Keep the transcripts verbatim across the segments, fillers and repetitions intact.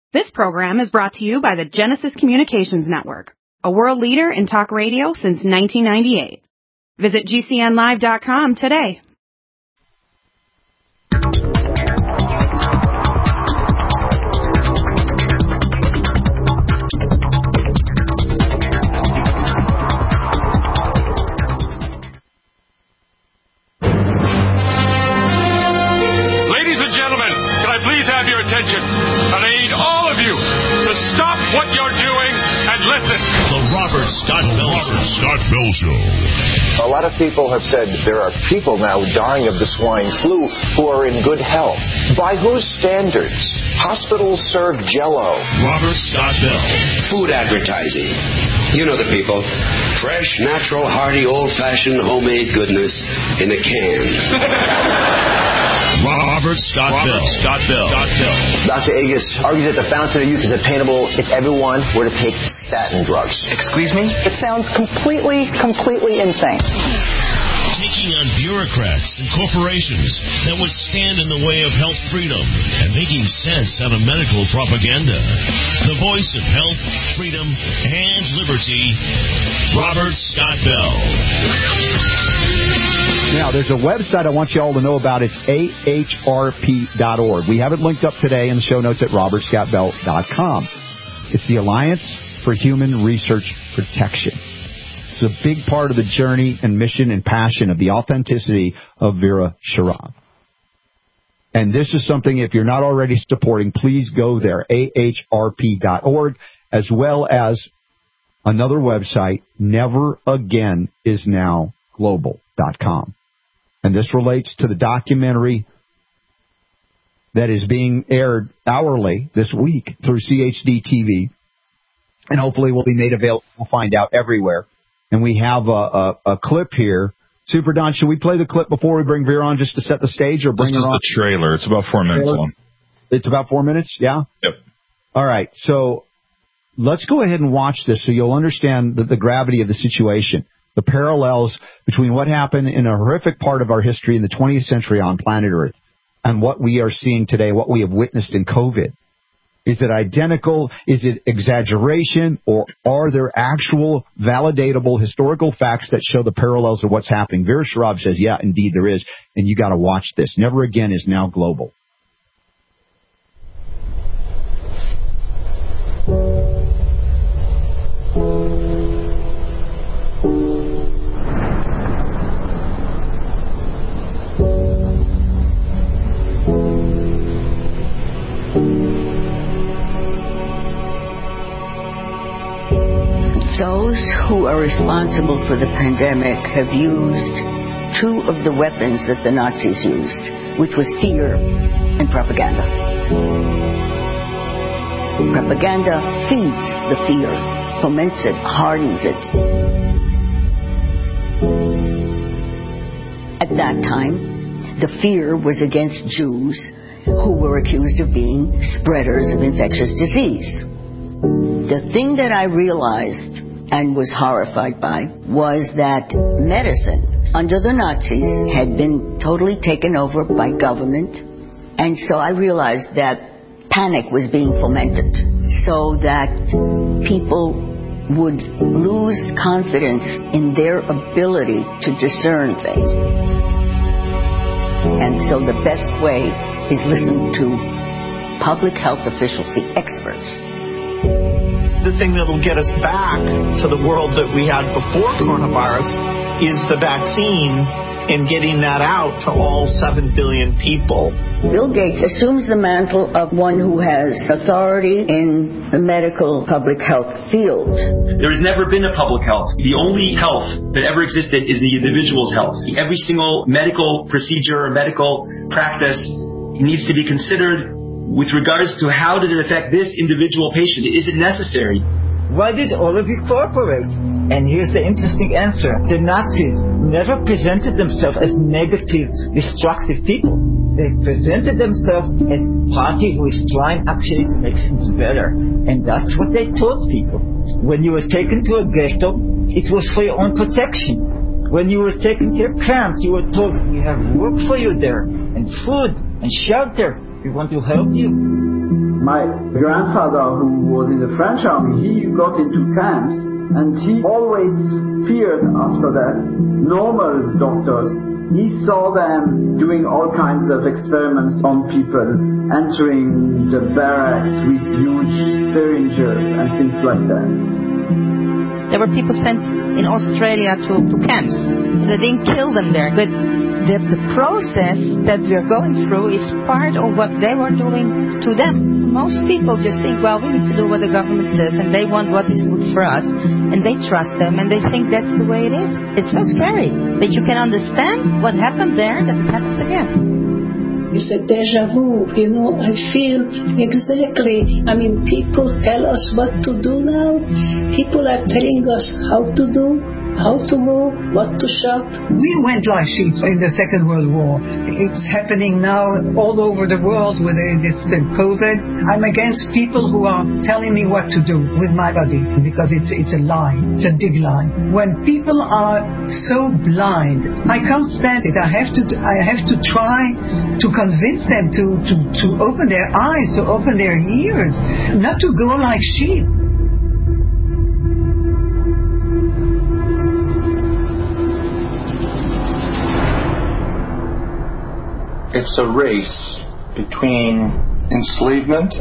This program is brought to you by the Genesis Communications Network, a world leader in talk radio since nineteen ninety-eight. Visit G C N live dot com today. Ladies and gentlemen, can I please have your attention? And I need all of you to stop what you're doing and listen. The Robert Scott Bell Show. Scott Bell Show. A lot of people have said there are people now dying of the swine flu who are in good health. By whose standards? Hospitals serve Jell-O. Robert Scott Bell. Food advertising. You know the people. Fresh, natural, hearty, old-fashioned, homemade goodness in a can. Robert Scott Robert Bell. Scott Bell. Scott Bell. Doctor Agus argues that the fountain of youth is attainable if everyone were to take statin drugs. Excuse me? It sounds completely, completely insane. Taking on bureaucrats and corporations that would stand in the way of health freedom and making sense out of medical propaganda. The voice of health, freedom, and liberty, Robert Scott Bell. Now, there's a website I want you all to know about. It's A H R P dot org. We have it linked up today in the show notes at robert scott bell dot com. It's the Alliance for Human Research Protection. It's a big part of the journey and mission and passion of the authenticity of Vera Sharav. And this is something, if you're not already supporting, please go there, A H R P dot org, as well as another website, never again is now global dot com. And this relates to the documentary that is being aired hourly this week through C H D T V, and hopefully will be made available. We'll find out everywhere. And we have a, a, a clip here. Super Don, should we play the clip before we bring Vera on just to set the stage, or bring this her on? This is the trailer. It's about four minutes trailer? long. It's about four minutes, yeah? Yep. All right, so let's go ahead and watch this so you'll understand the, the gravity of the situation, the parallels between what happened in a horrific part of our history in the twentieth century on planet Earth and what we are seeing today, what we have witnessed in COVID. Is it identical? Is it exaggeration? Or are there actual validatable historical facts that show the parallels of what's happening? Vera Sharav says, yeah, indeed there is, and you got to watch this. Never Again is now global. Those who are responsible for the pandemic have used two of the weapons that the Nazis used, which was fear and propaganda. Propaganda feeds the fear, foments it, hardens it. At that time, the fear was against Jews who were accused of being spreaders of infectious disease. The thing that I realized and was horrified by was that medicine under the Nazis had been totally taken over by government, and so I realized that panic was being fomented so that people would lose confidence in their ability to discern things. And so the best way is listen to public health officials, the experts. The thing that will get us back to the world that we had before coronavirus is the vaccine and getting that out to all seven billion people. Bill Gates assumes the mantle of one who has authority in the medical public health field. There has never been a public health. The only health that ever existed is the individual's health. Every single medical procedure or medical practice needs to be considered with regards to how does it affect this individual patient. Is it necessary? Why did all of you cooperate? And here's the interesting answer. The Nazis never presented themselves as negative, destructive people. They presented themselves as a party who is trying actually to make things better. And that's what they taught people. When you were taken to a ghetto, it was for your own protection. When you were taken to a camp, you were told, we have work for you there, and food, and shelter. We want to help you. My grandfather, who was in the French army, he got into camps, and he always feared after that normal doctors. He saw them doing all kinds of experiments on people, entering the barracks with huge syringes and things like that. There were people sent in Australia to, to camps. They didn't kill them there, but the, the process that we're going through is part of what they were doing to them. Most people just think, well, we need to do what the government says, and they want what is good for us, and they trust them, and they think that's the way it is. It's so scary that you can understand what happened there, that it happens again. It's a deja vu, you know, I feel exactly, I mean, people tell us what to do now. People are telling us how to do, how to go, what to shop. We went like sheep in the Second World War. It's happening now all over the world with this uh, COVID. I'm against people who are telling me what to do with my body, because it's it's a lie. It's a big lie. When people are so blind, I can't stand it. I have to I have to try to convince them to, to, to open their eyes, to open their ears, not to go like sheep. It's a race between enslavement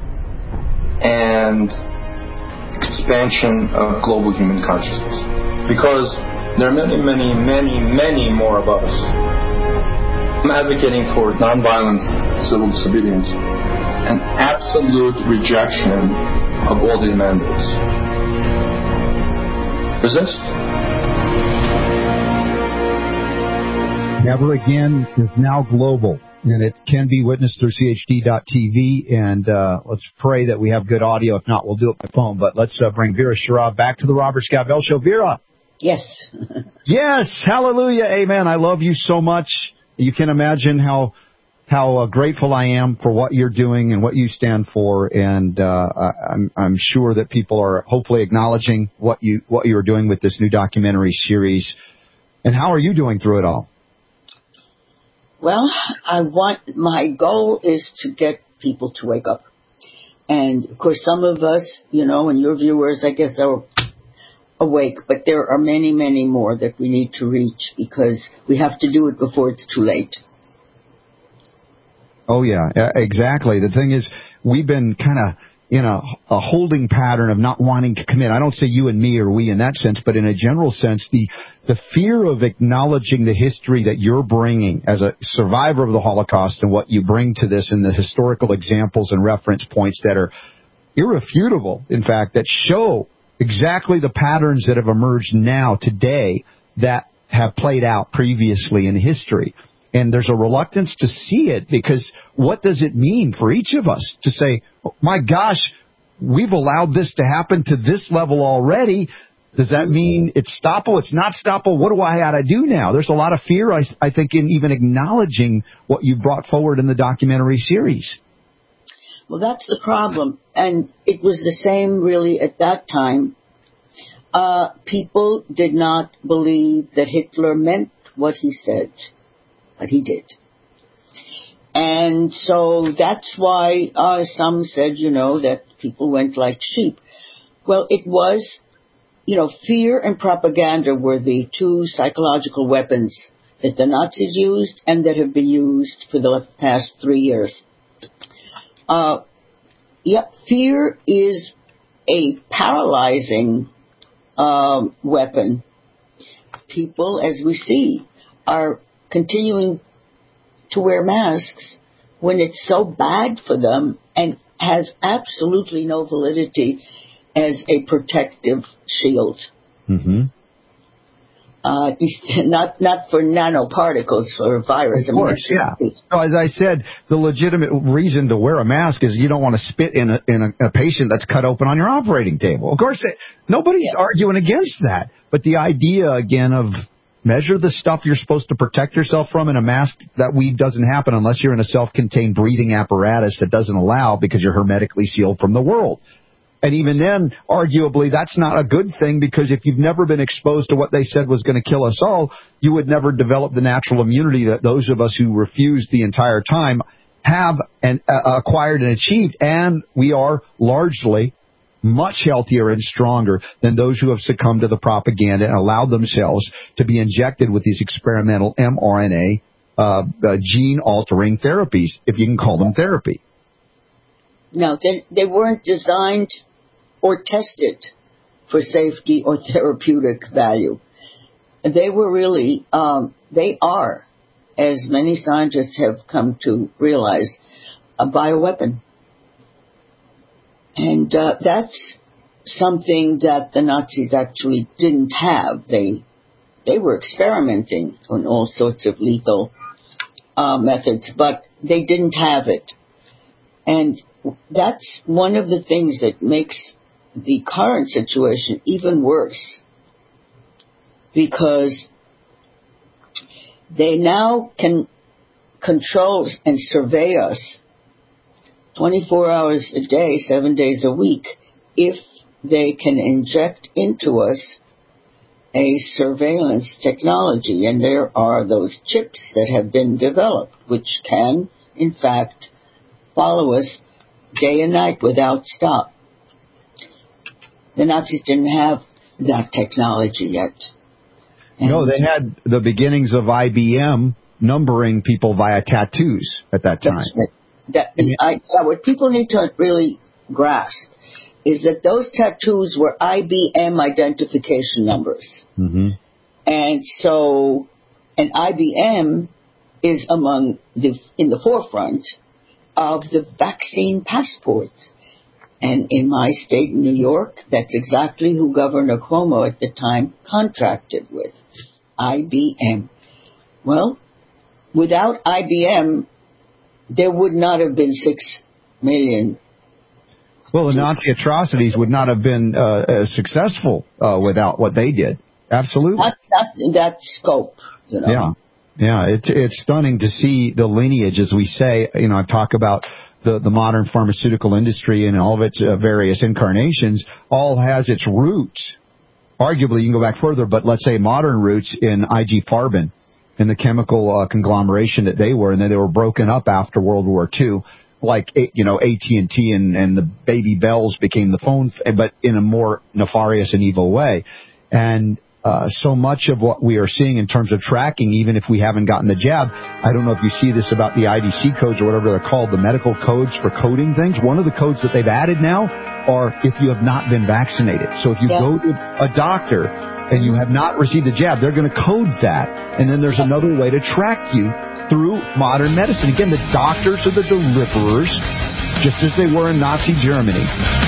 and expansion of global human consciousness. Because there are many, many, many, many more of us. I'm advocating for nonviolent civil disobedience and absolute rejection of all the amendments. Resist. Never Again is now global, and it can be witnessed through C H D dot T V, and uh, let's pray that we have good audio. If not, we'll do it by phone. But let's uh, bring Vera Sharav back to the Robert Scott Bell Show. Vera. Yes. Yes. Hallelujah. Amen. I love you so much. You can imagine how how uh, grateful I am for what you're doing and what you stand for, and uh, I'm, I'm sure that people are hopefully acknowledging what you what you're doing with this new documentary series. And how are you doing through it all? Well, I want, my goal is to get people to wake up. And, of course, some of us, you know, and your viewers, I guess, are awake. But there are many, many more that we need to reach, because we have to do it before it's too late. Oh, yeah, exactly. The thing is, we've been kind of in a, a holding pattern of not wanting to commit. I don't say you and me or we in that sense, but in a general sense, the the fear of acknowledging the history that you're bringing as a survivor of the Holocaust and what you bring to this, and the historical examples and reference points that are irrefutable, in fact, that show exactly the patterns that have emerged now, today, that have played out previously in history. And there's a reluctance to see it, because what does it mean for each of us to say, oh, my gosh, we've allowed this to happen to this level already. Does that mean it's stoppable? It's not stoppable? What do I got to do now? There's a lot of fear, I, I think, in even acknowledging what you brought forward in the documentary series. Well, that's the problem. And it was the same really at that time. Uh, people did not believe that Hitler meant what he said. But he did. And so that's why uh, some said, you know, that people went like sheep. Well, it was, you know, fear and propaganda were the two psychological weapons that the Nazis used and that have been used for the past three years. Uh, yeah, fear is a paralyzing uh, weapon. People, as we see, are continuing to wear masks when it's so bad for them and has absolutely no validity as a protective shield. Mm-hmm. Uh, not not for nanoparticles or virus. Of course, I mean, yeah. So as I said, the legitimate reason to wear a mask is you don't want to spit in a in a, a patient that's cut open on your operating table. Of course, it, nobody's yeah. arguing against that. But the idea, again, of measure the stuff you're supposed to protect yourself from in a mask, that weed doesn't happen unless you're in a self-contained breathing apparatus that doesn't allow, because you're hermetically sealed from the world. And even then, arguably, that's not a good thing, because if you've never been exposed to what they said was going to kill us all, you would never develop the natural immunity that those of us who refused the entire time have and uh, acquired and achieved, and we are largely much healthier and stronger than those who have succumbed to the propaganda and allowed themselves to be injected with these experimental mRNA uh, uh, gene-altering therapies, if you can call them therapy. No, they, they weren't designed or tested for safety or therapeutic value. They were really, um, they are, as many scientists have come to realize, a bioweapon. And uh, that's something that the Nazis actually didn't have. They they were experimenting on all sorts of lethal uh, methods, but they didn't have it. And that's one of the things that makes the current situation even worse, because they now can control and survey us twenty-four hours a day, seven days a week, if they can inject into us a surveillance technology. And there are those chips that have been developed, which can, in fact, follow us day and night without stop. The Nazis didn't have that technology yet. And no, they had the beginnings of I B M numbering people via tattoos at that time. That, I, what people need to really grasp is that those tattoos were I B M identification numbers. Mm-hmm. And so, and I B M is among the, in the forefront of the vaccine passports. And in my state, New York, that's exactly who Governor Cuomo at the time contracted with, I B M. Well, without I B M, there would not have been six million. Well, the Nazi atrocities would not have been uh, uh, successful uh, without what they did. Absolutely. Not, not in that scope, you know. Yeah, yeah. It's it's stunning to see the lineage, as we say. You know, I talk about the the modern pharmaceutical industry and all of its uh, various incarnations. All has its roots. Arguably, you can go back further, but let's say modern roots in I G Farben, in the chemical uh, conglomeration that they were, and then they were broken up after World War Two, like, you know, A T and T and, and the Baby Bells became the phone, but in a more nefarious and evil way. And uh, so much of what we are seeing in terms of tracking, even if we haven't gotten the jab, I don't know if you see this about the I D C codes or whatever they're called, the medical codes for coding things. One of the codes that they've added now are if you have not been vaccinated. So if you yeah. go to a doctor and you have not received the jab, they're going to code that. And then there's another way to track you through modern medicine. Again, the doctors are the deliverers, just as they were in Nazi Germany.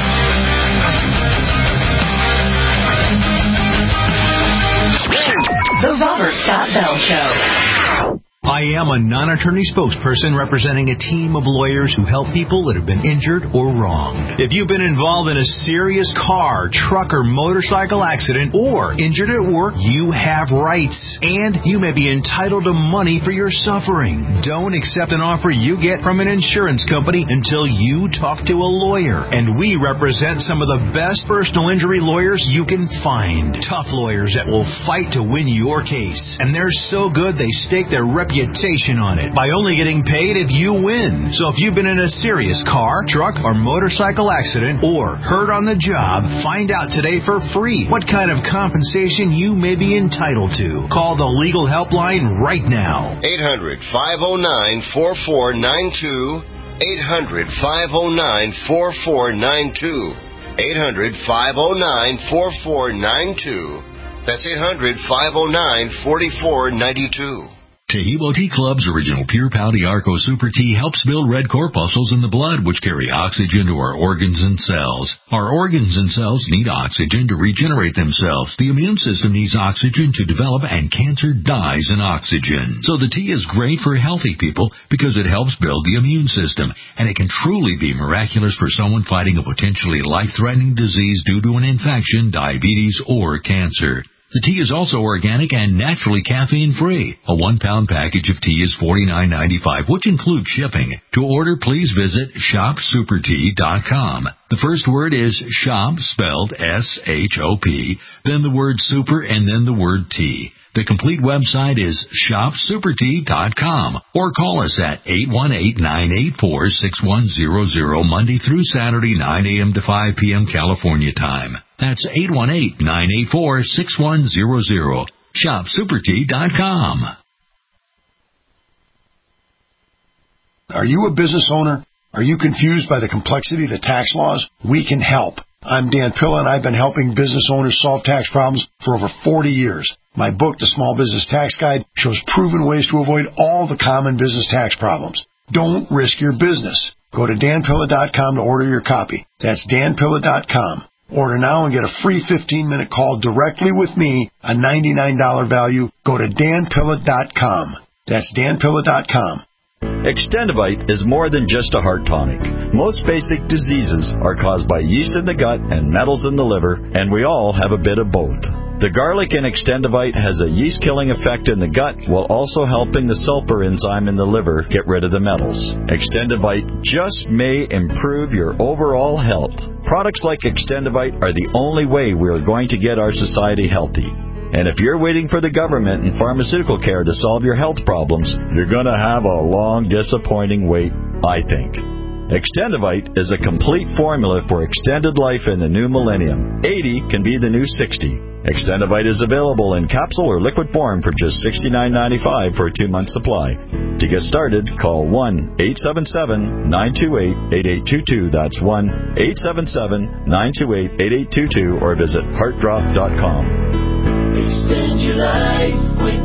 The Robert Scott Bell Show. I am a non-attorney spokesperson representing a team of lawyers who help people that have been injured or wronged. If you've been involved in a serious car, truck, or motorcycle accident or injured at work, you have rights, and you may be entitled to money for your suffering. Don't accept an offer you get from an insurance company until you talk to a lawyer, and we represent some of the best personal injury lawyers you can find. Tough lawyers that will fight to win your case, and they're so good they stake their reputation reputation on it by only getting paid if you win. So if you've been in a serious car, truck, or motorcycle accident or hurt on the job, find out today for free what kind of compensation you may be entitled to. Call the legal helpline right now. eight hundred, five oh nine, four four nine two. eight hundred, five oh nine, four four nine two. eight hundred, five oh nine, four four nine two. That's eight hundred, five oh nine, four four nine two. Tahibo Tea Club's original Pure Pau Arco Super Tea helps build red corpuscles in the blood, which carry oxygen to our organs and cells. Our organs and cells need oxygen to regenerate themselves. The immune system needs oxygen to develop, and cancer dies in oxygen. So the tea is great for healthy people because it helps build the immune system, and it can truly be miraculous for someone fighting a potentially life-threatening disease due to an infection, diabetes, or cancer. The tea is also organic and naturally caffeine-free. A one-pound package of tea is forty-nine ninety-five, which includes shipping. To order, please visit shop super tea dot com. The first word is shop, spelled S H O P, then the word super, and then the word tea. The complete website is shop super tea dot com or call us at eight one eight, nine eight four, six one zero zero Monday through Saturday, nine a.m. to five p.m. California time. That's eight one eight, nine eight four, six one zero zero. shop super tea dot com. Are you a business owner? Are you confused by the complexity of the tax laws? We can help. I'm Dan Pilla, and I've been helping business owners solve tax problems for over forty years. My book, The Small Business Tax Guide, shows proven ways to avoid all the common business tax problems. Don't risk your business. Go to dan pilla dot com to order your copy. That's dan pilla dot com. Order now and get a free fifteen-minute call directly with me, a ninety-nine dollars value. Go to dan pilla dot com. That's dan pilla dot com. Extendivite is more than just a heart tonic. Most basic diseases are caused by yeast in the gut and metals in the liver, and we all have a bit of both. The garlic in Extendivite has a yeast-killing effect in the gut while also helping the sulfur enzyme in the liver get rid of the metals. Extendivite just may improve your overall health. Products like Extendivite are the only way we are going to get our society healthy. And if you're waiting for the government and pharmaceutical care to solve your health problems, you're going to have a long, disappointing wait, I think. Extendivite is a complete formula for extended life in the new millennium. eighty can be the new sixty. Extendivite is available in capsule or liquid form for just sixty-nine ninety-five for a two-month supply. To get started, call one eight seven seven, nine two eight, eight eight two two. That's one eight seven seven, nine two eight, eight eight two two or visit heart drop dot com. Extend your life with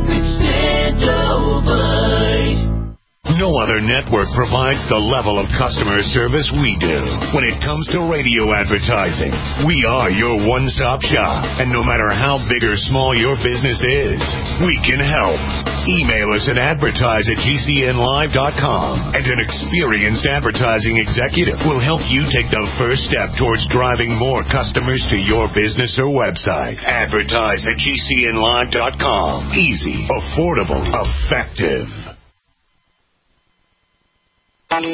Extendivite. No other network provides the level of customer service we do. When it comes to radio advertising, we are your one-stop shop. And no matter how big or small your business is, we can help. Email us at advertise at g c n live dot com, and an experienced advertising executive will help you take the first step towards driving more customers to your business or website. Advertise at g c n live dot com. Easy, affordable, effective. Rocking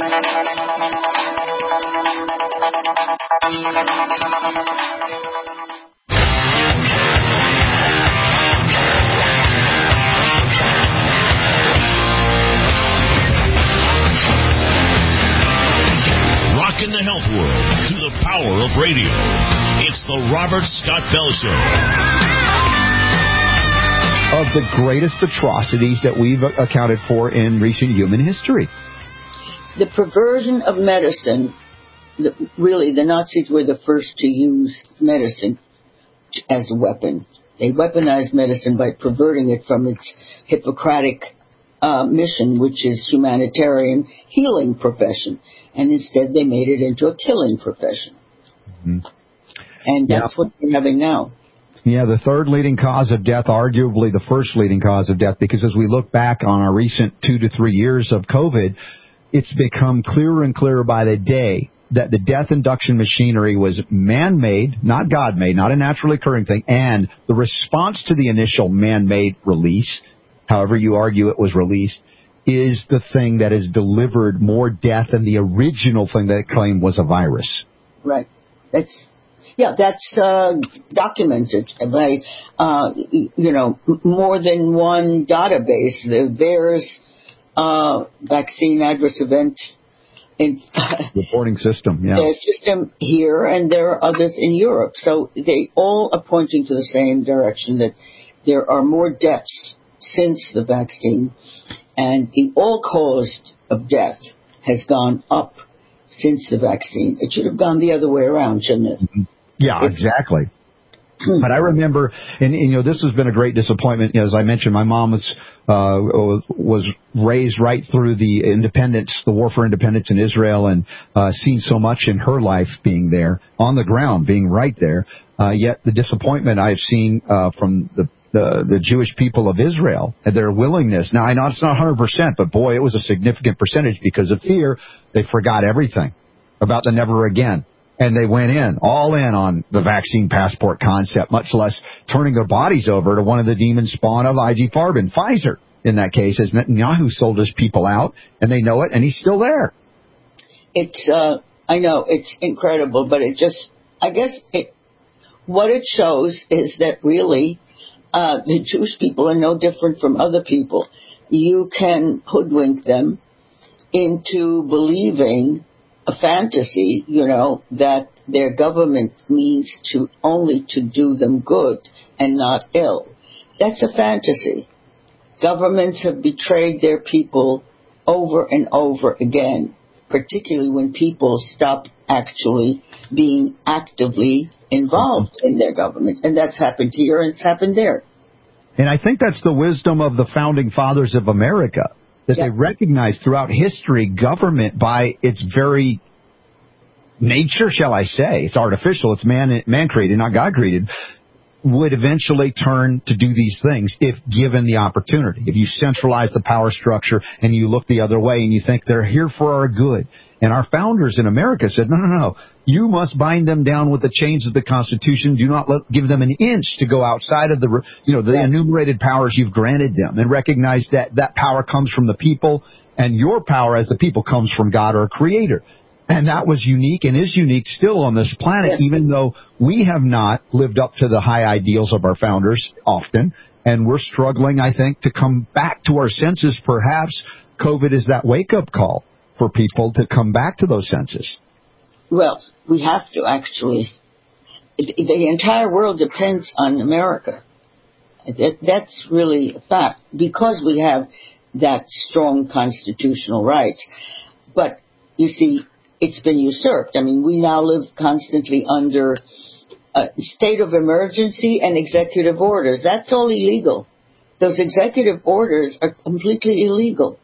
the health world through the power of radio. It's the Robert Scott Bell Show. Of the greatest atrocities that we've accounted for in recent human history. The perversion of medicine, the, really, the Nazis were the first to use medicine as a weapon. They weaponized medicine by perverting it from its Hippocratic uh, mission, which is humanitarian healing profession. And instead they made it into a killing profession. Mm-hmm. And that's yeah. what we're having now. Yeah, the third leading cause of death, arguably the first leading cause of death, because as we look back on our recent two to three years of COVID, it's become clearer and clearer by the day that the death induction machinery was man-made, not God-made, not a naturally occurring thing, and the response to the initial man-made release, however you argue it was released, is the thing that has delivered more death than the original thing that it claimed was a virus. Right. That's, yeah, that's uh, documented by, uh, you know, more than one database. There's Uh, vaccine adverse event in reporting system, yeah. Their system here, and there are others in Europe. So they all are pointing to the same direction, that there are more deaths since the vaccine, and the all-cause of death has gone up since the vaccine. It should have gone the other way around, shouldn't it? Mm-hmm. Yeah, exactly. But I remember, and, and you know, this has been a great disappointment. You know, as I mentioned, my mom was uh, was raised right through the independence, the war for independence in Israel, and uh, seen so much in her life being there on the ground, being right there. Uh, yet the disappointment I've seen uh, from the, the the Jewish people of Israel and their willingness. Now, I know it's not one hundred percent, but boy, it was a significant percentage because of fear. They forgot everything about the never again. And they went in, all in on the vaccine passport concept, much less turning their bodies over to one of the demon spawn of I G Farben, Pfizer, in that case, as Netanyahu sold his people out, and they know it, and he's still there. It's, uh, I know, it's incredible, but it just, I guess, it, what it shows is that really Uh, the Jewish people are no different from other people. You can hoodwink them into believing a fantasy, you know, that their government means to only to do them good and not ill. That's a fantasy. Governments have betrayed their people over and over again, particularly when people stop actually being actively involved in their government. And that's happened here and it's happened there. And I think that's the wisdom of the founding fathers of America, that yeah. they recognized throughout history government by its very nature, shall I say, it's artificial, it's man man created, not God created, would eventually turn to do these things if given the opportunity. If you centralize the power structure and you look the other way and you think they're here for our good. And our founders in America said, no, no, no, you must bind them down with the chains of the Constitution. Do not let, give them an inch to go outside of the, you know, the yeah. enumerated powers you've granted them, and recognize that that power comes from the people, and your power as the people comes from God, our Creator. And that was unique and is unique still on this planet, yes. even though we have not lived up to the high ideals of our founders often. And we're struggling, I think, to come back to our senses. Perhaps COVID is that wake-up call for people to come back to those senses. Well, we have to, actually. The entire world depends on America. That's really a fact, because we have that strong constitutional rights. But, you see, it's been usurped. I mean, we now live constantly under a state of emergency and executive orders. That's all illegal. Those executive orders are completely illegal.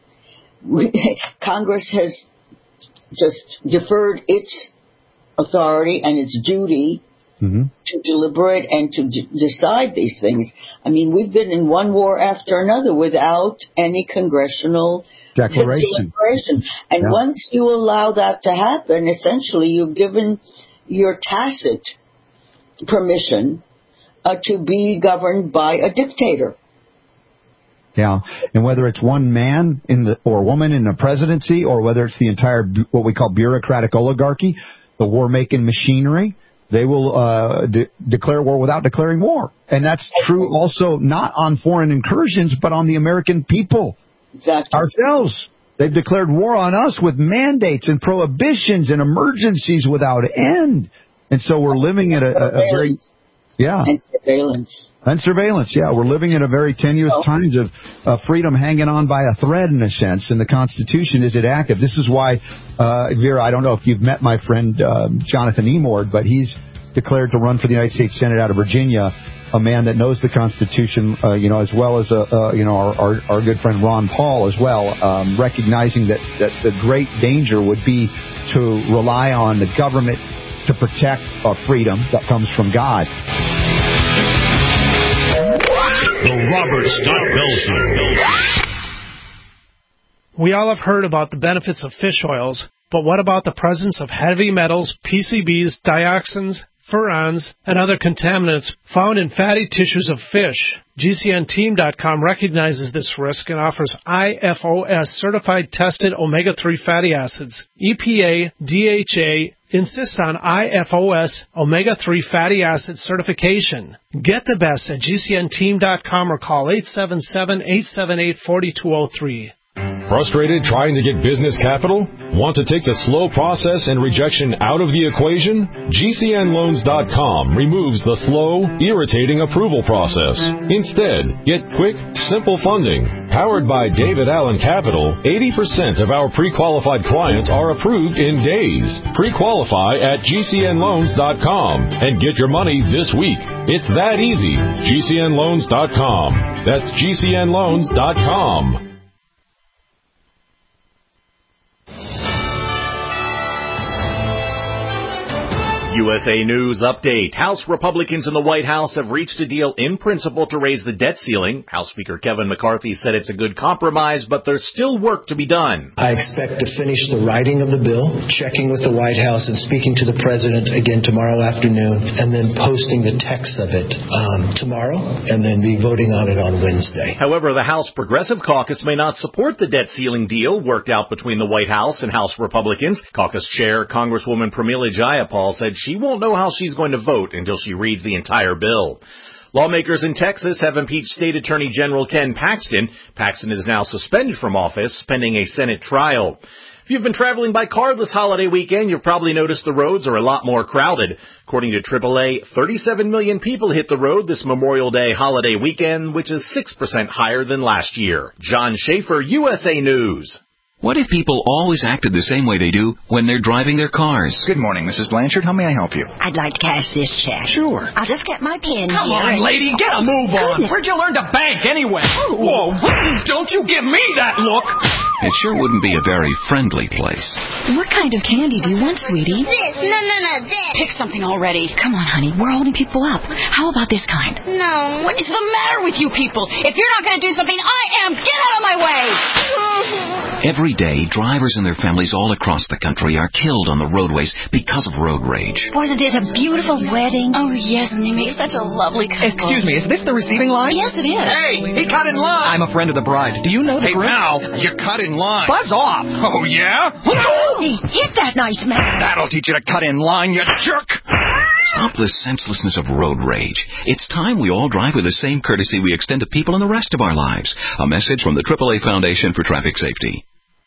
Congress has just deferred its authority and its duty mm-hmm. to deliberate and to d- decide these things. I mean, we've been in one war after another without any congressional declaration. declaration. And yeah. once you allow that to happen, essentially you've given your tacit permission uh, to be governed by a dictator. Yeah, and whether it's one man in the or woman in the presidency, or whether it's the entire what we call bureaucratic oligarchy, the war-making machinery, they will uh, de- declare war without declaring war. And that's true also not on foreign incursions, but on the American people. Exactly. Ourselves. They've declared war on us with mandates and prohibitions and emergencies without end. And so we're living at a, a, a very... Yeah. And surveillance. And surveillance, yeah. We're living in a very tenuous oh. times of uh, freedom hanging on by a thread, in a sense, and the Constitution is it active. This is why, uh, Vera, I don't know if you've met my friend uh, Jonathan Emord, but he's declared to run for the United States Senate out of Virginia, a man that knows the Constitution, uh, you know, as well as, uh, uh, you know, our, our, our good friend Ron Paul as well, um, recognizing that, that the great danger would be to rely on the government to protect our freedom that comes from God. The Robert Scott Bell Show. We all have heard about the benefits of fish oils, but what about the presence of heavy metals, P C Bs, dioxins, furans, and other contaminants found in fatty tissues of fish? G C N team dot com recognizes this risk and offers I F O S certified tested omega three fatty acids. E P A, D H A, insist on I F O S omega three fatty acid certification. Get the best at G C N team dot com or call eight seven seven, eight seven eight, four two zero three. Frustrated trying to get business capital? Want to take the slow process and rejection out of the equation? G C N loans dot com removes the slow, irritating approval process. Instead, get quick, simple funding. Powered by David Allen Capital, eighty percent of our pre-qualified clients are approved in days. Pre-qualify at G C N loans dot com and get your money this week. It's that easy. G C N loans dot com. That's G C N loans dot com. U S A News Update. House Republicans in the White House have reached a deal in principle to raise the debt ceiling. House Speaker Kevin McCarthy said it's a good compromise, but there's still work to be done. I expect to finish the writing of the bill, checking with the White House and speaking to the President again tomorrow afternoon, and then posting the text of it um, tomorrow, and then be voting on it on Wednesday. However, the House Progressive Caucus may not support the debt ceiling deal worked out between the White House and House Republicans. Caucus Chair Congresswoman Pramila Jayapal said she won't know how she's going to vote until she reads the entire bill. Lawmakers in Texas have impeached State Attorney General Ken Paxton. Paxton is now suspended from office pending a Senate trial. If you've been traveling by car this holiday weekend, you've probably noticed the roads are a lot more crowded. According to triple A, thirty-seven million people hit the road this Memorial Day holiday weekend, which is six percent higher than last year. John Schaefer, U S A News. What if people always acted the same way they do when they're driving their cars? Good morning, Missus Blanchard. How may I help you? I'd like to cash this check. Sure. I'll just get my pen Come here. on, and... lady. Get a move on. Goodness. Where'd you learn to bank anyway? Oh. Whoa. Don't you give me that look. It sure wouldn't be a very friendly place. What kind of candy do you want, sweetie? This. No, no, no, this. Pick something already. Come on, honey. We're holding people up. How about this kind? No. What is the matter with you people? If you're not going to do something, I am. Get out of my way. Every day, drivers and their families all across the country are killed on the roadways because of road rage. Wasn't it a beautiful wedding? Oh, yes, and they make such a lovely couple. Excuse me, is this the receiving line? Yes, it is. Hey, he cut in line. I'm a friend of the bride. Do you know the Hey, groom? pal, you cut in line. Buzz off. Oh, yeah? Hey, hit that nice man. That'll teach you to cut in line, you jerk. Stop the senselessness of road rage. It's time we all drive with the same courtesy we extend to people in the rest of our lives. A message from the triple A Foundation for Traffic Safety.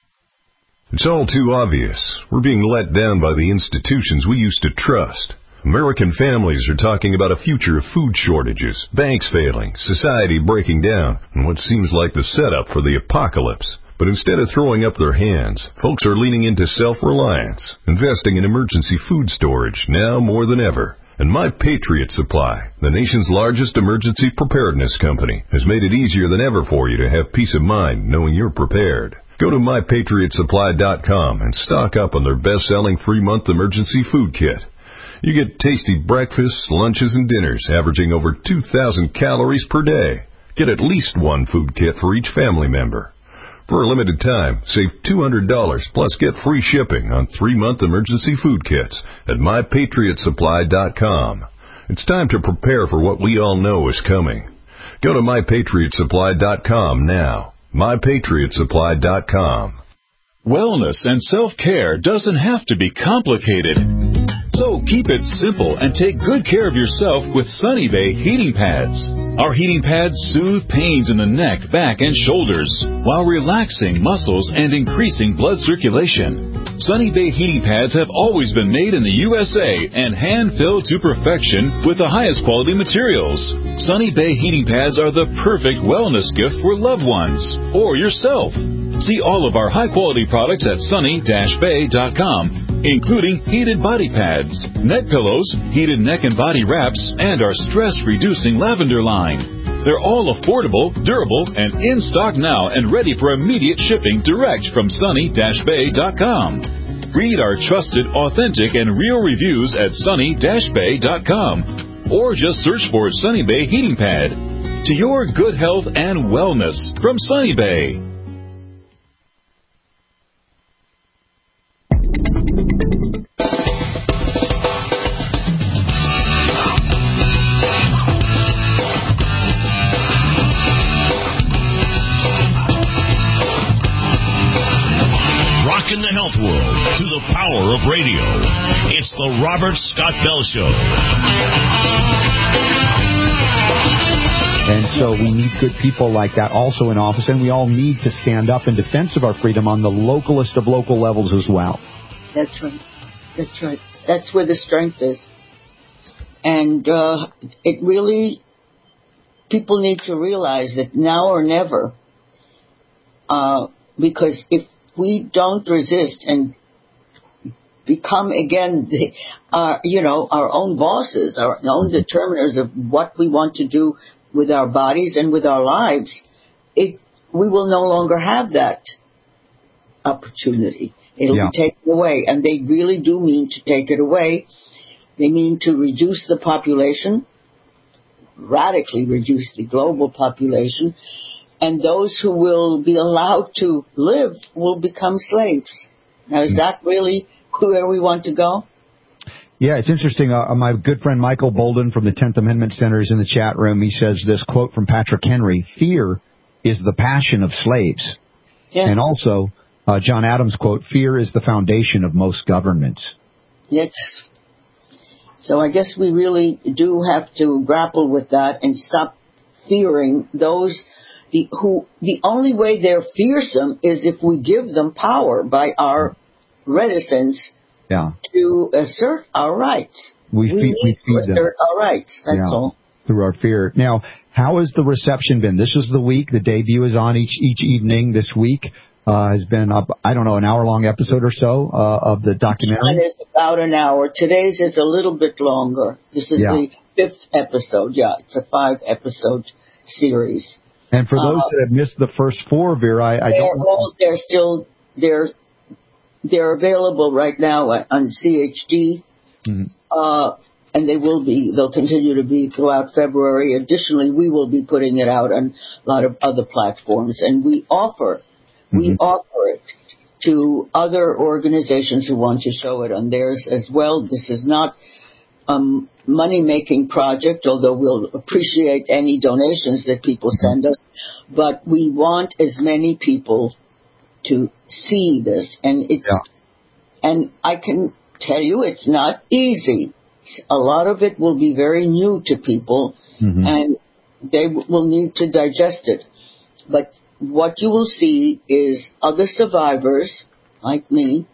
It's all too obvious. We're being let down by the institutions we used to trust. American families are talking about a future of food shortages, banks failing, society breaking down, and what seems like the setup for the apocalypse. But instead of throwing up their hands, folks are leaning into self-reliance, investing in emergency food storage now more than ever. And My Patriot Supply, the nation's largest emergency preparedness company, has made it easier than ever for you to have peace of mind knowing you're prepared. Go to my patriot supply dot com and stock up on their best-selling three-month emergency food kit. You get tasty breakfasts, lunches, and dinners averaging over two thousand calories per day. Get at least one food kit for each family member. For a limited time, save two hundred dollars plus get free shipping on three-month emergency food kits at my patriot supply dot com. It's time to prepare for what we all know is coming. Go to my patriot supply dot com now. my patriot supply dot com. Wellness and self-care doesn't have to be complicated. So keep it simple and take good care of yourself with Sunny Bay heating pads. Our heating pads soothe pains in the neck, back, and shoulders while relaxing muscles and increasing blood circulation. Sunny Bay heating pads have always been made in the U S A and hand-filled to perfection with the highest quality materials. Sunny Bay heating pads are the perfect wellness gift for loved ones or yourself. See all of our high-quality products at sunny dash bay dot com, including heated body pads, neck pillows, heated neck and body wraps, and our stress-reducing lavender line. They're all affordable, durable, and in stock now and ready for immediate shipping direct from sunny dash bay dot com. Read our trusted, authentic, and real reviews at sunny dash bay dot com, or just search for Sunny Bay Heating Pad. To your good health and wellness from Sunny Bay. In the health world to the power of radio. It's the Robert Scott Bell Show. And so we need good people like that also in office, and we all need to stand up in defense of our freedom on the localest of local levels as well. That's right. That's right. That's where the strength is. And uh, it really, people need to realize that now or never, uh, because if we don't resist and become again, the, uh, you know, our own bosses, our own determiners of what we want to do with our bodies and with our lives, it, we will no longer have that opportunity. It'll yeah. be taken away, and they really do mean to take it away. They mean to reduce the population, radically reduce the global population, and those who will be allowed to live will become slaves. Now, is that really where we want to go? Yeah, it's interesting. Uh, my good friend Michael Bolden from the tenth Amendment Center is in the chat room. He says this quote from Patrick Henry, "Fear is the passion of slaves." Yeah. And also, uh, John Adams quote, "Fear is the foundation of most governments." Yes. So I guess we really do have to grapple with that and stop fearing those the who the only way they're fearsome is if we give them power by our reticence yeah. to assert our rights. We, we feed, need we feed to them. assert our rights. That's yeah. all. Through our fear. Now, how has the reception been? This is the week. The debut is on each each evening this week. Uh, has been, up, I don't know, an hour-long episode or so uh, of the documentary? Mine is about an hour. Today's is a little bit longer. This is yeah. the fifth episode. Yeah, it's a five-episode series. And for those uh, that have missed the first four, Vera, I, I they're don't know. All, they're still, they're, they're available right now on C H D. Mm-hmm. Uh, and they will be, they'll continue to be throughout February. Additionally, we will be putting it out on a lot of other platforms. And we offer We mm-hmm. offer it to other organizations who want to show it on theirs as well. This is not a um, money-making project, although we'll appreciate any donations that people send us. But we want as many people to see this. And it's, yeah. and I can tell you it's not easy. A lot of it will be very new to people, mm-hmm. and they will need to digest it. But what you will see is other survivors, like me,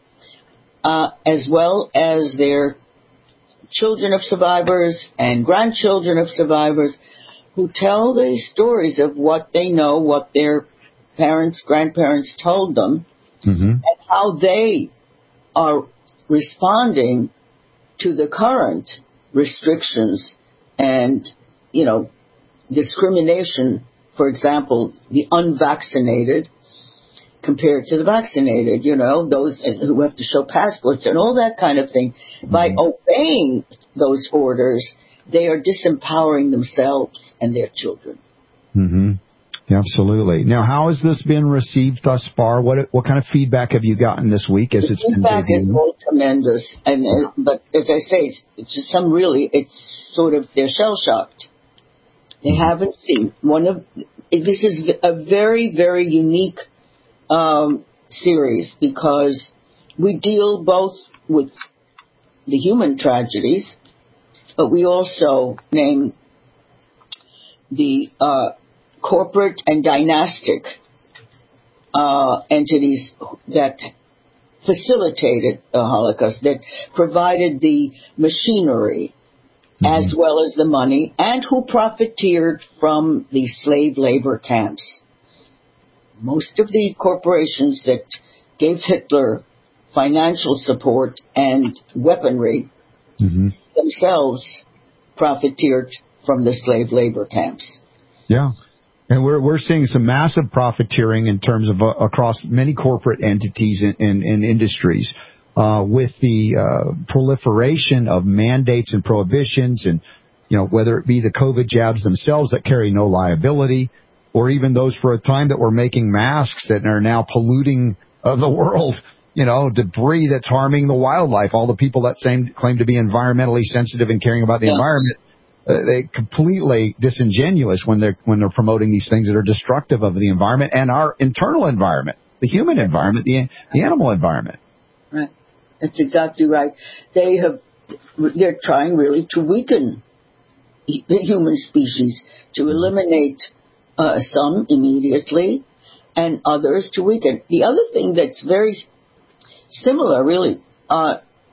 uh, as well as their children of survivors and grandchildren of survivors, who tell the stories of what they know, what their parents, grandparents told them, mm-hmm. and how they are responding to the current restrictions and, you know, discrimination. For example, the unvaccinated compared to the vaccinated, you know, those who have to show passports and all that kind of thing. Mm-hmm. By obeying those orders, they are disempowering themselves and their children. Mm-hmm. Absolutely. Now, how has this been received thus far? What what kind of feedback have you gotten this week as the it's been feedback is all tremendous. And uh, but as I say, it's, it's just some really, it's sort of, they're shell-shocked. They mm-hmm. haven't seen one of, this is a very, very unique um, series because we deal both with the human tragedies, but we also name the uh, corporate and dynastic uh, entities that facilitated the Holocaust, that provided the machinery mm-hmm. as well as the money, and who profiteered from the slave labor camps. Most of the corporations that gave Hitler financial support and weaponry mm-hmm. themselves profiteered from the slave labor camps. Yeah. And we're we're seeing some massive profiteering in terms of uh, across many corporate entities and, and, and industries uh, with the uh, proliferation of mandates and prohibitions, and you know whether it be the COVID jabs themselves that carry no liability, or even those for a time that were making masks that are now polluting uh, the world. You know, debris that's harming the wildlife. All the people that same, claim to be environmentally sensitive and caring about the yeah. environment. Uh, they completely disingenuous when they're when they're promoting these things that are destructive of the environment and our internal environment, the human environment, the the animal environment. Right, that's exactly right. They have they're trying really to weaken the human species, to eliminate uh, some immediately, and others to weaken. The other thing that's very similar, really, uh,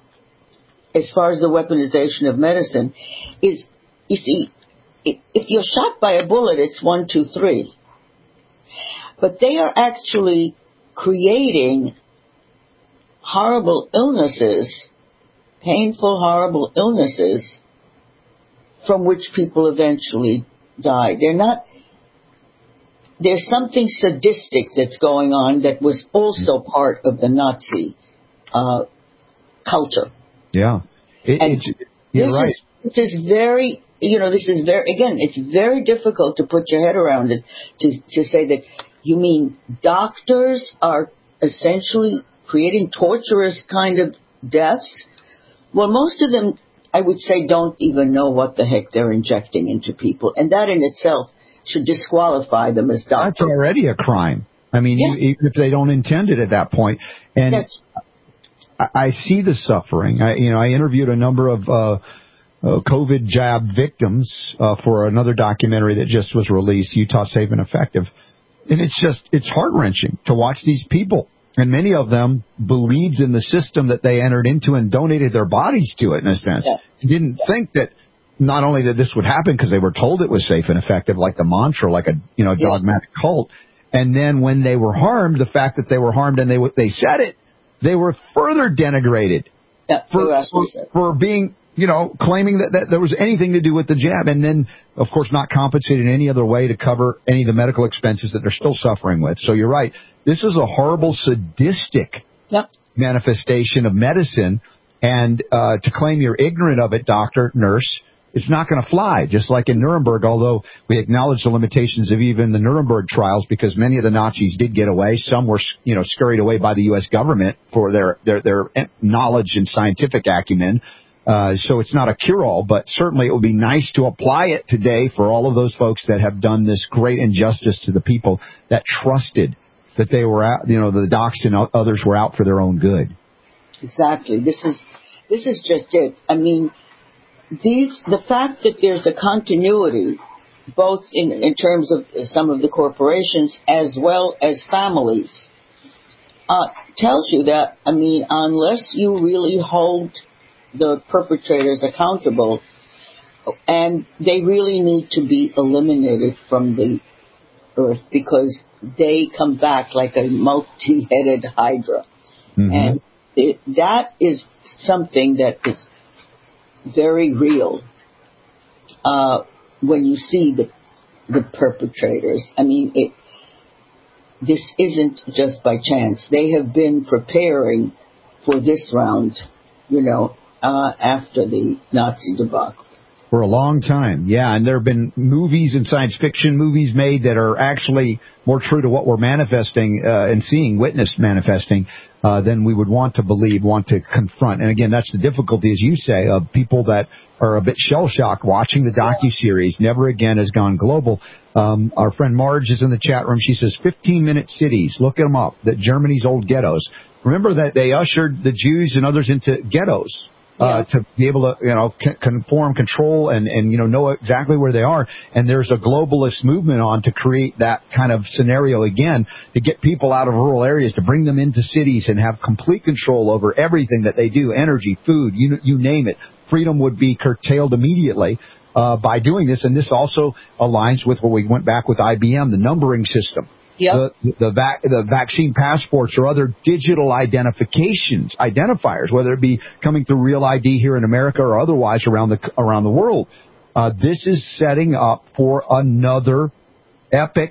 as far as the weaponization of medicine, is. You see, if you're shot by a bullet, it's one, two, three. But they are actually creating horrible illnesses, painful, horrible illnesses, from which people eventually die. They're not, there's something sadistic that's going on that was also part of the Nazi uh, culture. Yeah. It, and it's, you're this right. Is, this is very... You know, this is very, again, it's very difficult to put your head around it, to to say that, you mean doctors are essentially creating torturous kind of deaths? Well, most of them, I would say, don't even know what the heck they're injecting into people. And that in itself should disqualify them as doctors. That's already a crime. I mean, yeah. you, even if they don't intend it at that point. And I, I see the suffering. I, you know, I interviewed a number of... Uh, uh, COVID jab victims uh, for another documentary that just was released, Utah Safe and Effective. And it's just, it's heart-wrenching to watch these people. And many of them believed in the system that they entered into and donated their bodies to it, in a sense. Yeah. Didn't yeah. think that not only that this would happen because they were told it was safe and effective, like the mantra, like a you know yeah. dogmatic cult. And then when they were harmed, the fact that they were harmed and they they said it, they were further denigrated yeah, for, for, for being, you know, claiming that, that there was anything to do with the jab. And then, of course, not compensated in any other way to cover any of the medical expenses that they're still suffering with. So you're right. This is a horrible, sadistic yep. manifestation of medicine. And uh, to claim you're ignorant of it, doctor, nurse, it's not going to fly, just like in Nuremberg, although we acknowledge the limitations of even the Nuremberg trials because many of the Nazis did get away. Some were, you know, scurried away by the U S government for their, their, their knowledge and scientific acumen. Uh, so it's not a cure-all, but certainly it would be nice to apply it today for all of those folks that have done this great injustice to the people that trusted that they were out, you know, the docs and others were out for their own good. Exactly. This is, this is just it. I mean, These, the fact that there's a continuity, both in, in terms of some of the corporations as well as families, uh, tells you that, I mean, unless you really hold the perpetrators accountable, and they really need to be eliminated from the earth because they come back like a multi-headed hydra. Mm-hmm. And it, that is something that is very real uh, when you see the the perpetrators. I mean, it. This isn't just by chance. They have been preparing for this round, you know, uh, after the Nazi debacle. For a long time, yeah. And there have been movies and science fiction movies made that are actually more true to what we're manifesting uh, and seeing, witnessed manifesting, uh, than we would want to believe, want to confront. And again, that's the difficulty, as you say, of people that are a bit shell-shocked watching the docuseries. Never Again has gone global. Um, our friend Marge is in the chat room. She says fifteen-minute cities. Look them up. That Germany's old ghettos. Remember that they ushered the Jews and others into ghettos. Uh, yeah. to be able to, you know, conform, control, and, and, you know, know exactly where they are. And there's a globalist movement on to create that kind of scenario again, to get people out of rural areas, to bring them into cities and have complete control over everything that they do, energy, food, you, you name it. Freedom would be curtailed immediately uh, by doing this. And this also aligns with what we went back with I B M, the numbering system. Yep. The, the, vac, the vaccine passports or other digital identifications, identifiers, whether it be coming through Real I D here in America or otherwise around the around the world. Uh, this is setting up for another epic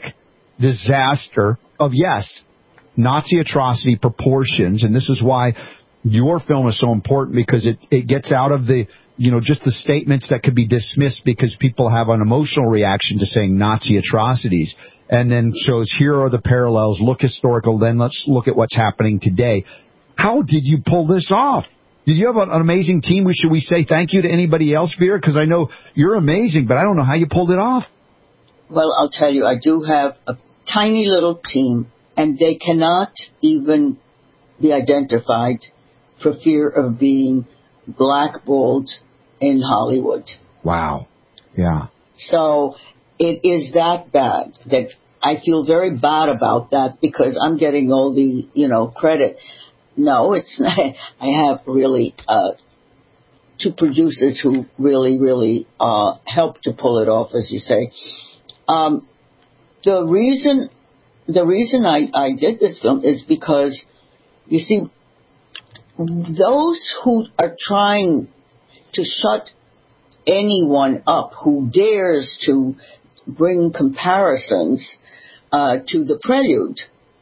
disaster of, yes, Nazi atrocity proportions. And this is why your film is so important, because it, it gets out of the, you know, just the statements that could be dismissed because people have an emotional reaction to saying Nazi atrocities, and then shows here are the parallels, look historical, then let's look at what's happening today. How did you pull this off? Did you have an amazing team? Should we say thank you to anybody else, Vera? Because I know you're amazing, but I don't know how you pulled it off. Well, I'll tell you, I do have a tiny little team, and they cannot even be identified for fear of being blackballed in Hollywood. Wow. Yeah. So it is that bad that I feel very bad about that, because I'm getting all the, you know, credit. No, it's not. I have really uh, two producers who really, really uh, helped to pull it off, as you say. Um, the reason, the reason I, I did this film is because, you see, those who are trying to shut anyone up who dares to bring comparisons uh, to the prelude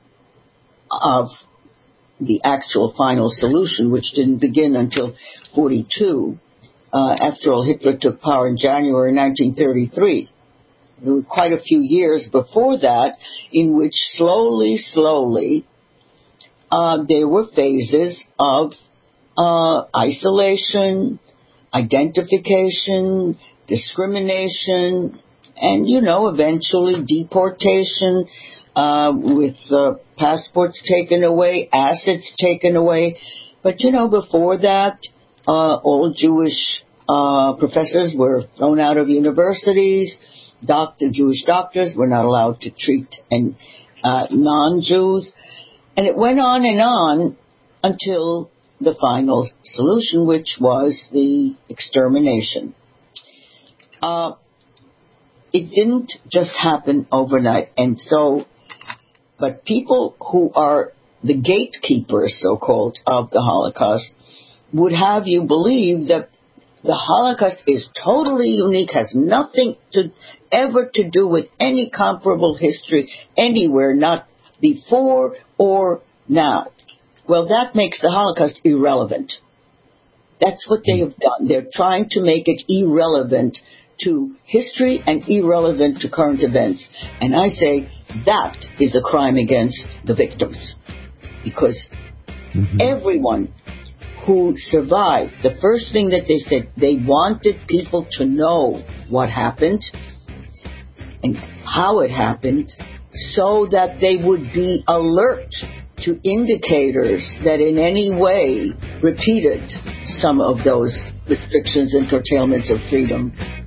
of the actual final solution, which didn't begin until forty-two. Uh, after all, Hitler took power in January nineteen thirty-three. There were quite a few years before that in which slowly, slowly, uh, there were phases of uh, isolation, identification, discrimination, and, you know, eventually deportation, uh, with uh, passports taken away, assets taken away. But, you know, before that, uh, all Jewish Uh, professors were thrown out of universities. Doctor, Jewish doctors were not allowed to treat and, uh, non-Jews. And it went on and on until the final solution, which was the extermination. Uh, it didn't just happen overnight. And so, but people who are the gatekeepers, so-called, of the Holocaust would have you believe that the Holocaust is totally unique, has nothing to ever to do with any comparable history anywhere, not before or now. Well, that makes the Holocaust irrelevant. That's what they have done. They're trying to make it irrelevant to history and irrelevant to current events. And I say that is a crime against the victims. Because mm-hmm. everyone who survived, the first thing that they said, they wanted people to know what happened and how it happened so that they would be alert to indicators that in any way repeated some of those restrictions and curtailments of freedom.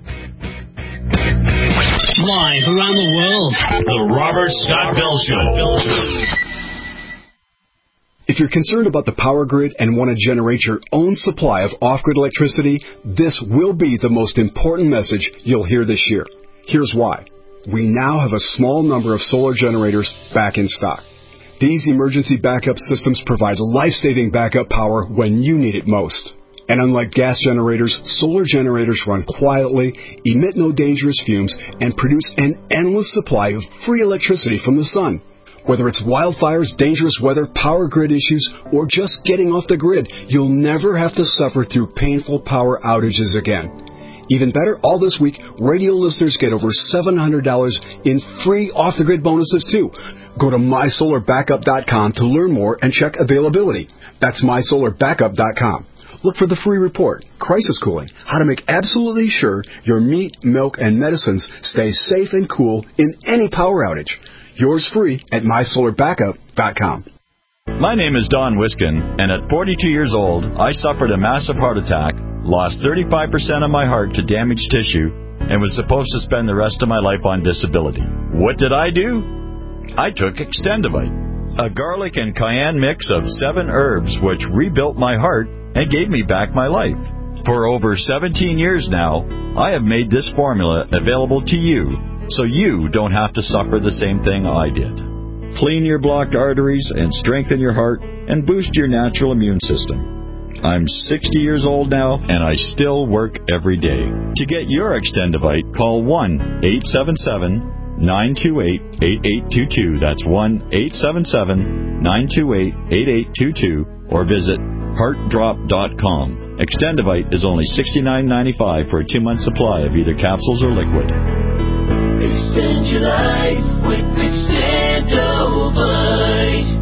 Live around the world, the Robert Scott Bell Show. If you're concerned about the power grid and want to generate your own supply of off-grid electricity, this will be the most important message you'll hear this year. Here's why. We now have a small number of solar generators back in stock. These emergency backup systems provide life-saving backup power when you need it most. And unlike gas generators, solar generators run quietly, emit no dangerous fumes, and produce an endless supply of free electricity from the sun. Whether it's wildfires, dangerous weather, power grid issues, or just getting off the grid, you'll never have to suffer through painful power outages again. Even better, all this week, radio listeners get over seven hundred dollars in free off-the-grid bonuses, too. Go to my solar backup dot com to learn more and check availability. That's my solar backup dot com. Look for the free report, Crisis Cooling, how to make absolutely sure your meat, milk, and medicines stay safe and cool in any power outage. Yours free at my solar backup dot com. My name is Don Wiskin, and at forty-two years old, I suffered a massive heart attack, lost thirty-five percent of my heart to damaged tissue, and was supposed to spend the rest of my life on disability. What did I do? I took Extendivite, a garlic and cayenne mix of seven herbs which rebuilt my heart and gave me back my life. For over seventeen years now, I have made this formula available to you, so you don't have to suffer the same thing I did. Clean your blocked arteries and strengthen your heart and boost your natural immune system. I'm sixty years old now, and I still work every day. To get your Extendivite, call one eight seven seven, nine two eight, eight eight two two. That's one eight seven seven, nine two eight, eight eight two two, or visit heart drop dot com. Extendivite is only sixty-nine ninety-five for a two-month supply of either capsules or liquid. Extend your life with Extendivite.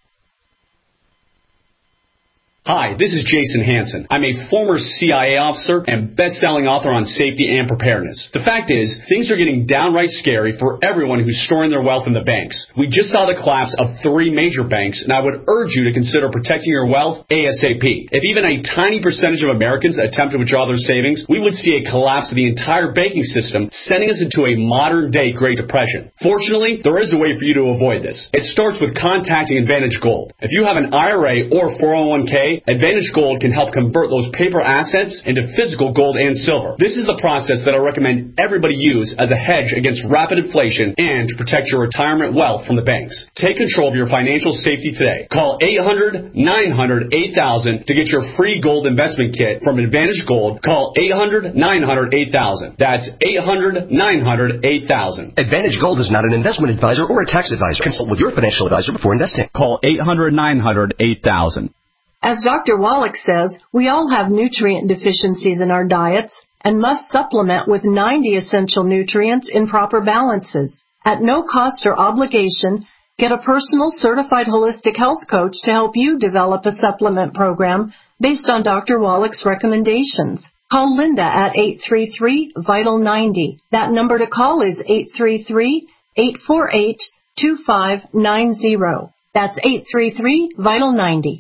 Hi, this is Jason Hansen. I'm a former C I A officer and best-selling author on safety and preparedness. The fact is, things are getting downright scary for everyone who's storing their wealth in the banks. We just saw the collapse of three major banks, and I would urge you to consider protecting your wealth ASAP. If even a tiny percentage of Americans attempt to withdraw their savings, we would see a collapse of the entire banking system, sending us into a modern-day Great Depression. Fortunately, there is a way for you to avoid this. It starts with contacting Advantage Gold. If you have an I R A or four oh one k, Advantage Gold can help convert those paper assets into physical gold and silver. This is the process that I recommend everybody use as a hedge against rapid inflation and to protect your retirement wealth from the banks. Take control of your financial safety today. Call eight hundred, nine hundred, eight thousand to get your free gold investment kit from Advantage Gold. Call eight hundred, nine hundred, eight thousand. That's eight hundred, nine hundred, eight thousand. Advantage Gold is not an investment advisor or a tax advisor. Consult with your financial advisor before investing. Call eight hundred, nine hundred, eight thousand. As Doctor Wallach says, we all have nutrient deficiencies in our diets and must supplement with ninety essential nutrients in proper balances. At no cost or obligation, get a personal certified holistic health coach to help you develop a supplement program based on Doctor Wallach's recommendations. Call Linda at eight three three, vital ninety. That number to call is eight three three, eight four eight, two five nine zero. That's eight three three, vital ninety.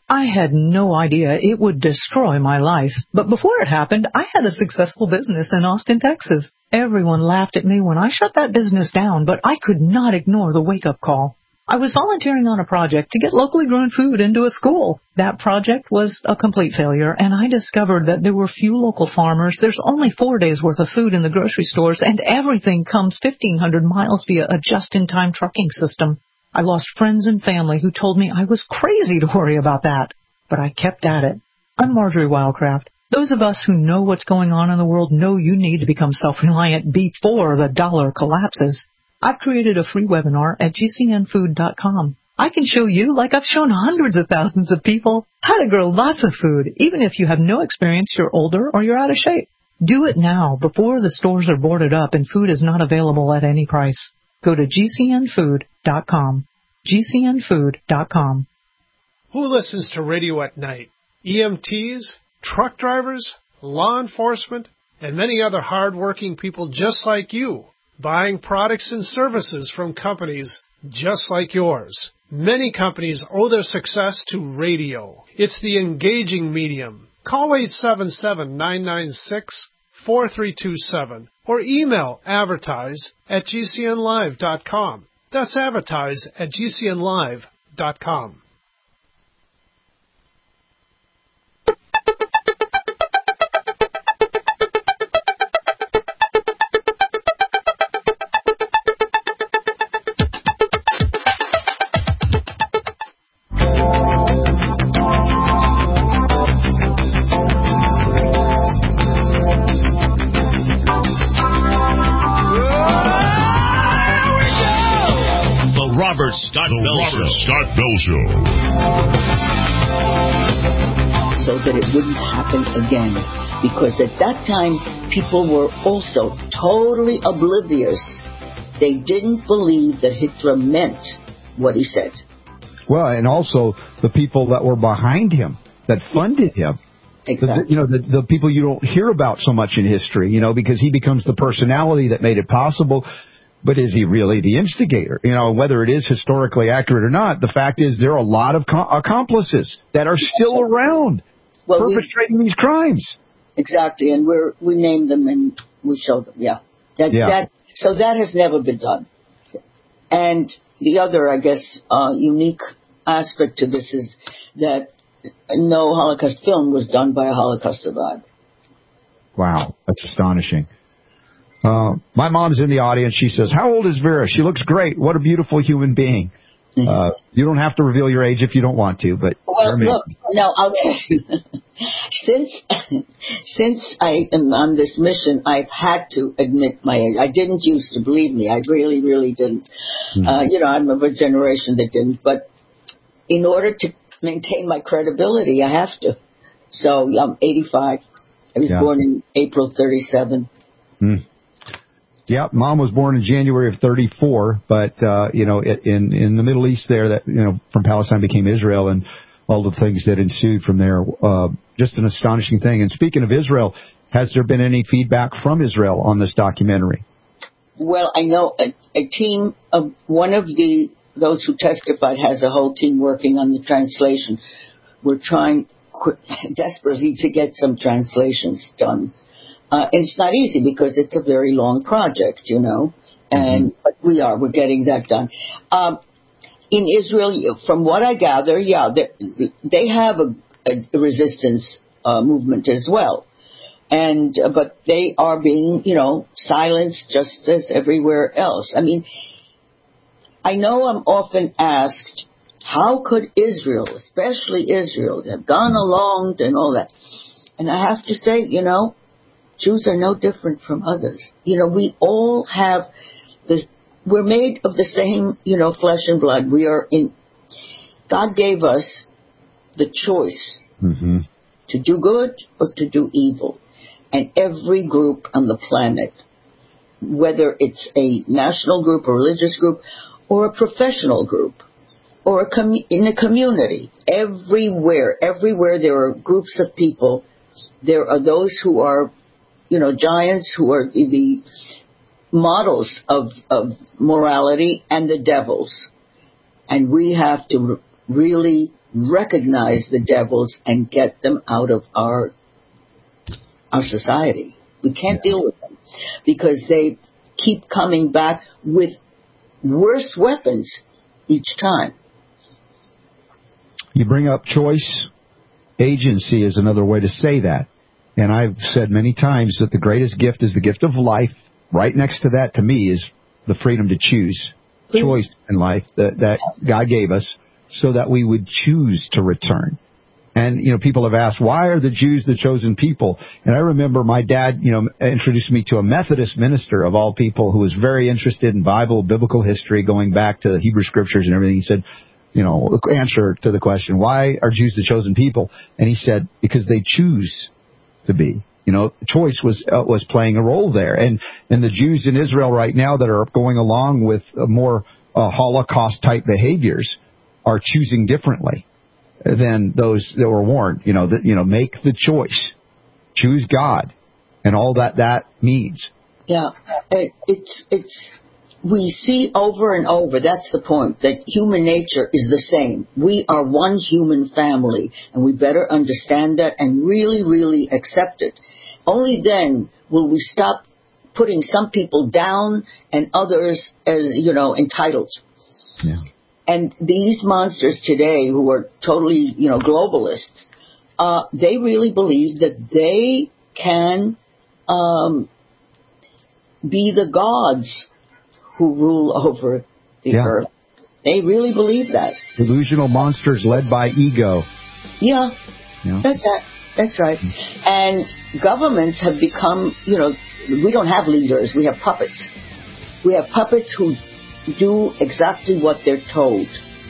I had no idea it would destroy my life. But before it happened, I had a successful business in Austin, Texas. Everyone laughed at me when I shut that business down, but I could not ignore the wake-up call. I was volunteering on a project to get locally grown food into a school. That project was a complete failure, and I discovered that there were few local farmers. There's only four days' worth of food in the grocery stores, and everything comes fifteen hundred miles via a just-in-time trucking system. I lost friends and family who told me I was crazy to worry about that, but I kept at it. I'm Marjorie Wildcraft. Those of us who know what's going on in the world know you need to become self-reliant before the dollar collapses. I've created a free webinar at G C N food dot com. I can show you, like I've shown hundreds of thousands of people, how to grow lots of food, even if you have no experience, you're older, or you're out of shape. Do it now, before the stores are boarded up and food is not available at any price. Go to G C N food dot com. G C N food dot com. Who listens to radio at night? E M Ts, truck drivers, law enforcement, and many other hard-working people just like you, buying products and services from companies just like yours. Many companies owe their success to radio. It's the engaging medium. Call eight seven seven, nine nine six, four three two seven or email advertise at G C N live dot com. That's advertise at G C N live dot com. Scott the Bell Robert Show. Scott Bell Show. So that it wouldn't happen again. Because at that time, people were also totally oblivious. They didn't believe that Hitler meant what he said. Well, and also the people that were behind him, that funded him. Exactly. The, you know, the, the people you don't hear about so much in history, you know, because he becomes the personality that made it possible. But is he really the instigator? You know, whether it is historically accurate or not, the fact is there are a lot of co- accomplices that are still around well, perpetrating we, these crimes. Exactly, and we're we name them and we show them. Yeah, that yeah. that so that has never been done. And the other, I guess, uh, unique aspect to this is that no Holocaust film was done by a Holocaust survivor. Wow, that's astonishing. Uh, my mom's in the audience. She says, how old is Vera? She looks great. What a beautiful human being. Mm-hmm. Uh, you don't have to reveal your age if you don't want to, but... Well, look, no, I'll tell you. since, since I am on this mission, I've had to admit my age. I didn't used to, believe me. I really, really didn't. Mm-hmm. Uh, you know, I'm of a generation that didn't. But in order to maintain my credibility, I have to. So I'm eighty-five. I was yeah. born in April thirty-seven. Mm. Yeah, Mom was born in January of thirty-four, but, uh, you know, in, in the Middle East there, that, you know, from Palestine became Israel and all the things that ensued from there. Uh, just an astonishing thing. And speaking of Israel, has there been any feedback from Israel on this documentary? Well, I know a, a team of one of the, those who testified has a whole team working on the translation. We're trying qu- desperately to get some translations done. Uh, and it's not easy because it's a very long project, you know, and mm-hmm. but we are, we're getting that done. Um, in Israel, from what I gather, yeah, they, they have a, a resistance uh, movement as well. And, uh, but they are being, you know, silenced just as everywhere else. I mean, I know I'm often asked, how could Israel, especially Israel, have gone along and all that? And I have to say, you know, Jews are no different from others. You know, we all have the, we're made of the same, you know, flesh and blood. We are in, God gave us the choice mm-hmm. to do good or to do evil. And every group on the planet, whether it's a national group, a religious group, or a professional group, or a com- in a community, everywhere, everywhere there are groups of people, there are those who are, you know, giants who are the, the models of, of morality and the devils. And we have to really recognize the devils and get them out of our our society. We can't deal with them because they keep coming back with worse weapons each time. You bring up choice. Agency is another way to say that. And I've said many times that the greatest gift is the gift of life. Right next to that, to me, is the freedom to choose. Please. Choice in life that, that God gave us so that we would choose to return. And, you know, people have asked, why are the Jews the chosen people? And I remember my dad, you know, introduced me to a Methodist minister of all people who was very interested in Bible, biblical history, going back to the Hebrew Scriptures and everything. He said, you know, the answer to the question, why are Jews the chosen people? And he said, because they choose to be. You know, choice was uh, was playing a role there. And, and the Jews in Israel right now that are going along with uh, more uh, Holocaust-type behaviors are choosing differently than those that were warned. You know, that, you know, make the choice. Choose God and all that that means. Yeah, it, it's it's we see over and over, that's the point, that human nature is the same. We are one human family, and we better understand that and really, really accept it. Only then will we stop putting some people down and others as, you know, entitled. Yeah. And these monsters today who are totally, you know, globalists, uh, they really believe that they can um, be the gods who rule over the yeah. earth. They really believe that. Delusional monsters led by ego. Yeah, yeah. that's that. That's right. And governments have become, you know, we don't have leaders. We have puppets. We have puppets who do exactly what they're told.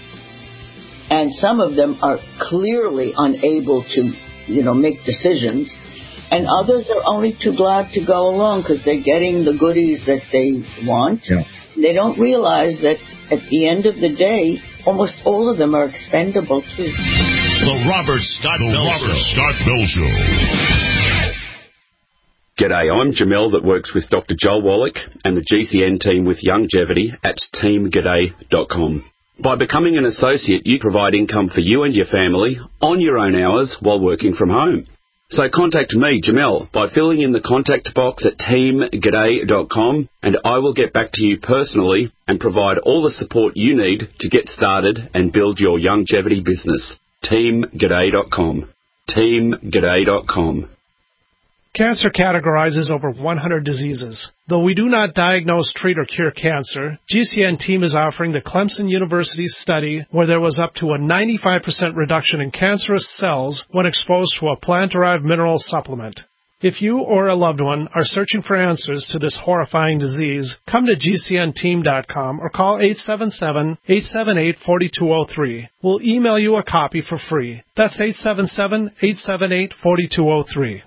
And some of them are clearly unable to, you know, make decisions. And others are only too glad to go along because they're getting the goodies that they want. Yeah. They don't realize that at the end of the day, almost all of them are expendable too. The Robert Scott the Bell Robert Show. Scott Bell Show. G'day, I'm Jamel that works with Doctor Joel Wallach and the G C N team with Longevity at team g'day dot com. By becoming an associate, you provide income for you and your family on your own hours while working from home. So contact me, Jamel, by filling in the contact box at team g'day dot com, and I will get back to you personally and provide all the support you need to get started and build your longevity business. team g'day dot com. team g'day dot com. Cancer categorizes over one hundred diseases. Though we do not diagnose, treat, or cure cancer, G C N team is offering the Clemson University study where there was up to a ninety-five percent reduction in cancerous cells when exposed to a plant-derived mineral supplement. If you or a loved one are searching for answers to this horrifying disease, come to G C N team dot com or call eight seven seven, eight seven eight, four two zero three. We'll email you a copy for free. That's eight seven seven, eight seven eight, four two zero three.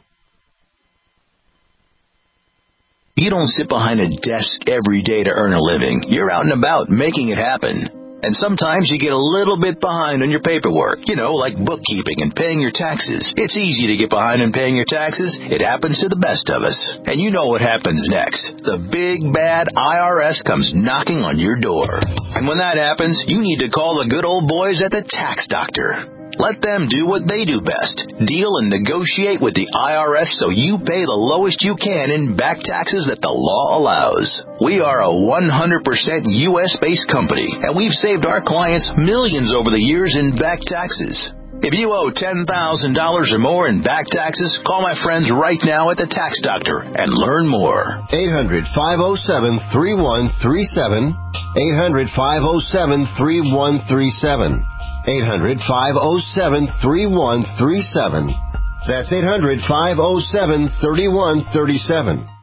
You don't sit behind a desk every day to earn a living. You're out and about making it happen. And sometimes you get a little bit behind on your paperwork, you know, like bookkeeping and paying your taxes. It's easy to get behind in paying your taxes. It happens to the best of us. And you know what happens next. The big, bad I R S comes knocking on your door. And when that happens, you need to call the good old boys at the Tax Doctor. Let them do what they do best. Deal and negotiate with the I R S so you pay the lowest you can in back taxes that the law allows. We are a one hundred percent U S-based company, and we've saved our clients millions over the years in back taxes. If you owe ten thousand dollars or more in back taxes, call my friends right now at the Tax Doctor and learn more. eight hundred, five oh seven, three one three seven. eight hundred, five oh seven, three one three seven. eight hundred, five oh seven, three one three seven. That's eight hundred, five oh seven, three one three seven.